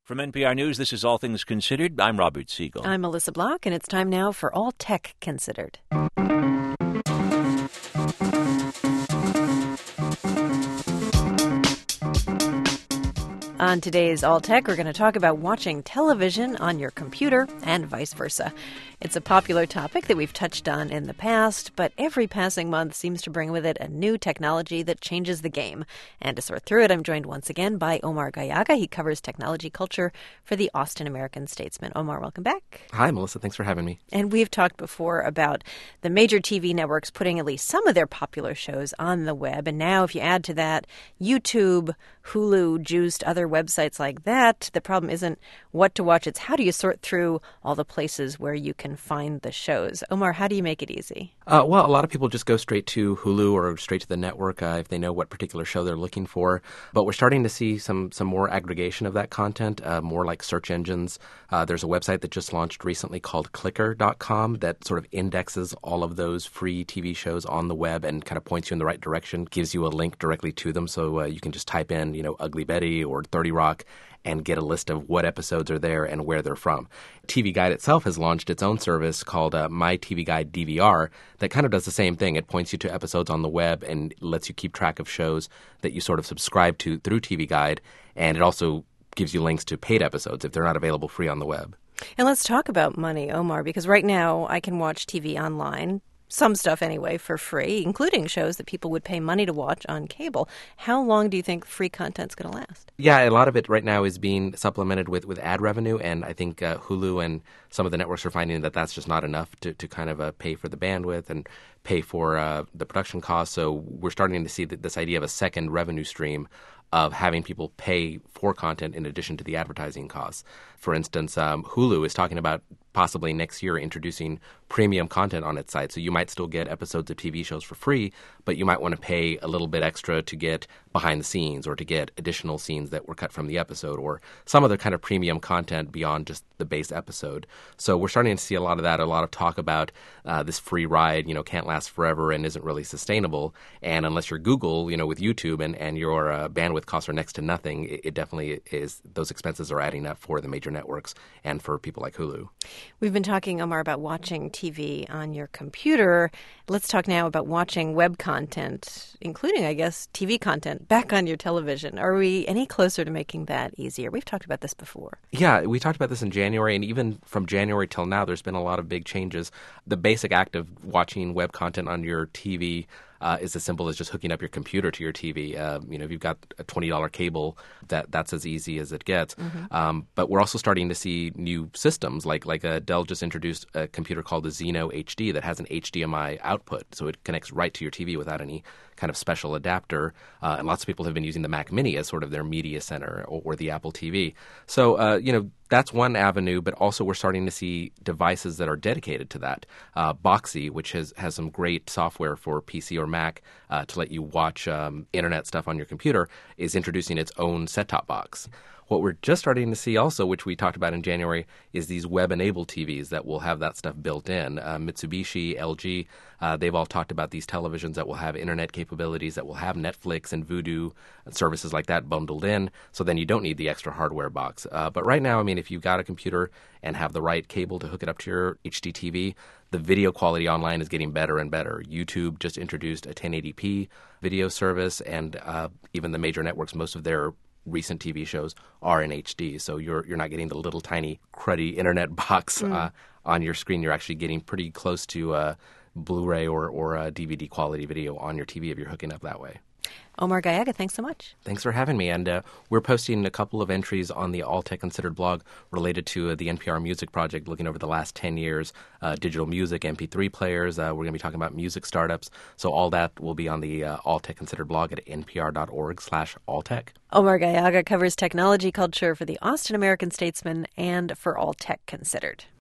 From NPR News, this is All Things Considered. I'm Robert Siegel. I'm Melissa Block, and it's time now for All Tech Considered. On today's All Tech, we're going to talk about watching television on your computer and vice versa. It's a popular topic that we've touched on in the past, but every passing month seems to bring with it a new technology that changes the game. And to sort through it, I'm joined once again by Omar Gallaga. He covers technology culture for the Austin American-Statesman. Omar, welcome back. Hi, Melissa. Thanks for having me. And we've talked before about the major TV networks putting at least some of their popular shows on the web. And now if you add to that YouTube, Hulu, Juiced, other websites like that, the problem isn't what to watch. It's how do you sort through all the places where you can find the shows. Omar, how do you make it easy? Well, a lot of people just go straight to Hulu or straight to the network if they know what particular show they're looking for. But we're starting to see some more aggregation of that content, more like search engines. There's a website that just launched recently called Clicker.com that sort of indexes all of those free TV shows on the web and kind of points you in the right direction, gives you a link directly to them. So you can just type in, Ugly Betty or 30 Rock and get a list of what episodes are there and where they're from. TV Guide itself has launched its own service called My TV Guide DVR that kind of does the same thing. It points you to episodes on the web and lets you keep track of shows that you sort of subscribe to through TV Guide. And it also gives you links to paid episodes if they're not available free on the web. And let's talk about money, Omar, because right now I can watch TV online. Some stuff anyway for free, including shows that people would pay money to watch on cable. How long do you think free content's going to last? Yeah, a lot of it right now is being supplemented with ad revenue, and I think Hulu and some of the networks are finding that that's just not enough to kind of pay for the bandwidth and pay for the production costs. So we're starting to see this idea of a second revenue stream of having people pay for content in addition to the advertising costs. For instance, Hulu is talking about possibly next year introducing premium content on its site. So you might still get episodes of TV shows for free, but you might want to pay a little bit extra to get behind the scenes or to get additional scenes that were cut from the episode or some other kind of premium content beyond just the base episode. So we're starting to see a lot of that, a lot of talk about this free ride, can't last forever and isn't really sustainable. And unless you're Google, with YouTube and your bandwidth costs are next to nothing, it definitely is. Those expenses are adding up for the major networks and for people like Hulu. We've been talking, Omar, about watching TV on your computer. Let's talk now about watching web content, including, I guess, TV content back on your television. Are we any closer to making that easier? We've talked about this before. Yeah, we talked about this in January, and even from January till now, there's been a lot of big changes. The basic act of watching web content on your TV is as simple as just hooking up your computer to your TV. If you've got a $20 cable, that's as easy as it gets. Mm-hmm. But we're also starting to see new systems, like Dell just introduced a computer called the Xeno HD that has an HDMI output, so it connects right to your TV without any kind of special adapter. And lots of people have been using the Mac Mini as sort of their media center or the Apple TV. So, that's one avenue, but also we're starting to see devices that are dedicated to that. Boxee, which has some great software for PC or Mac to let you watch internet stuff on your computer, is introducing its own set-top box. What we're just starting to see also, which we talked about in January, is these web-enabled TVs that will have that stuff built in. Mitsubishi, LG, they've all talked about these televisions that will have internet capabilities, that will have Netflix and Vudu and services like that bundled in, so then you don't need the extra hardware box. But right now, if you've got a computer and have the right cable to hook it up to your HDTV, the video quality online is getting better and better. YouTube just introduced a 1080p video service, and even the major networks, most of their recent TV shows are in HD, so you're not getting the little tiny cruddy internet box on your screen. You're actually getting pretty close to Blu-ray or DVD quality video on your TV if you're hooking up that way. Omar Gallaga, thanks so much. Thanks for having me. And we're posting a couple of entries on the All Tech Considered blog related to the NPR Music Project, looking over the last 10 years, digital music, MP3 players. We're going to be talking about music startups. So all that will be on the All Tech Considered blog at npr.org/alltech. Omar Gallaga covers technology culture for the Austin American-Statesman and for All Tech Considered.